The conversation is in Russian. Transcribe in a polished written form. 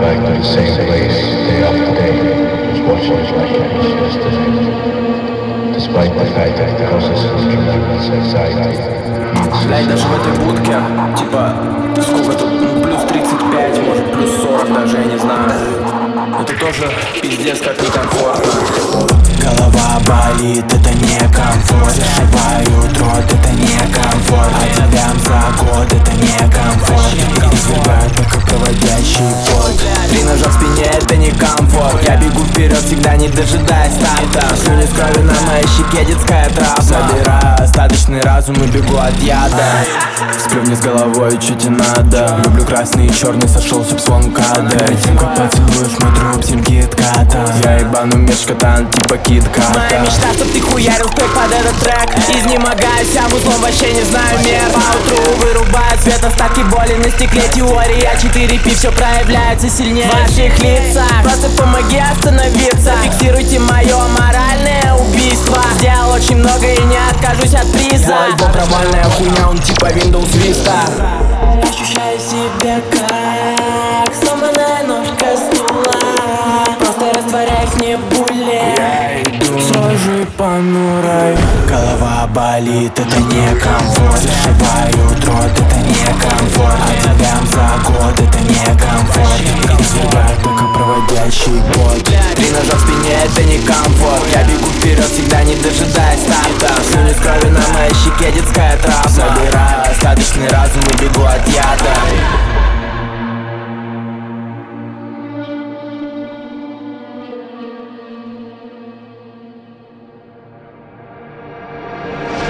back to the same place day after day, just watching it like it was yesterday. Despite the fact that it causes us tremendous anxiety. Блядь, даже в этой будке, типа, сколько тут, ну, плюс 35, может, плюс 40 даже, я не знаю. Это тоже пиздец как некомфортно. Голова болит, это некомфорт. Зашивают рот, это некомфорт. А тебя за год, это некомфорт. И извергают только проводящий пот. 3 ножа в спине, это некомфорт. Я бегу вперед, всегда не дожидаясь старта. Слюни с кровью на моей щеке, детская травма. Забираю остаточный разум и бегу от яда. Сплю вниз головой, чуть и надо. Люблю красный и черный, сошелся в слон кадр. Перед тем, как поцелуешь мой труп, сим кит-ката. Я ебану меч-катан, типа кит-ката. Моя мечта, чтоб ты хуярил трек под этот трек. Изнемогаю вся узлом, вообще не знаю мер. Поутру вырубает свет, остатки боли на стекле. Теория 4P, все проявляется сильнее в ваших лицах. Просто помоги остановиться. Фиксируйте мое моральное убийство. Сделал очень много и не откажусь от приза. Мой альбом провальная хуйня, он типа Windows Vista. Ощущаю себя как сломанная ножка стула. Просто растворяюсь в небуле. Срожи понурой. Голова болит, это некомфорт. Зашивают рот, это некомфорт. А тебя за год, это некомфорт. И извергают только проводящий пот. 3 ножа в спине, это некомфорт. Я бегу вперед, всегда не дожидаясь старта. Слюни с кровью на моей щеке, детская травма.